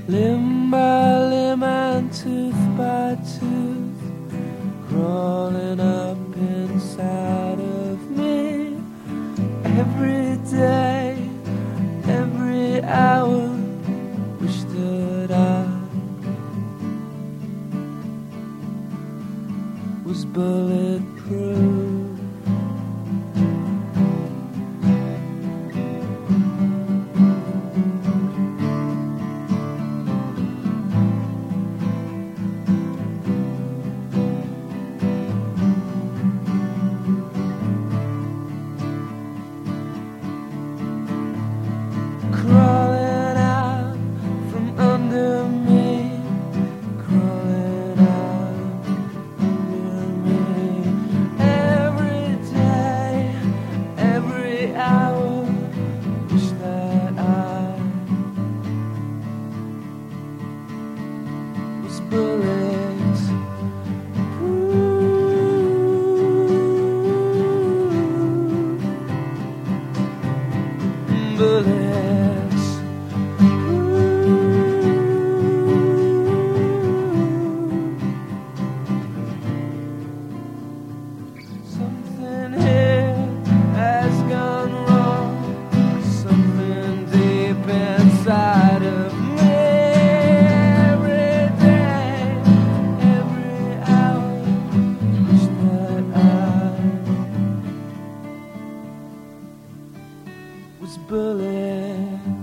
limb by limb and tooth by tooth, crawling up inside of me. Every day, every hour, wish that I was bulletproof. Crawling out from under me, crawling out under me. Every day, every hour, wish that I was bullets. Bullets. Something here has gone wrong. Something deep inside of me. Every day, every hour, wish that I was bullet.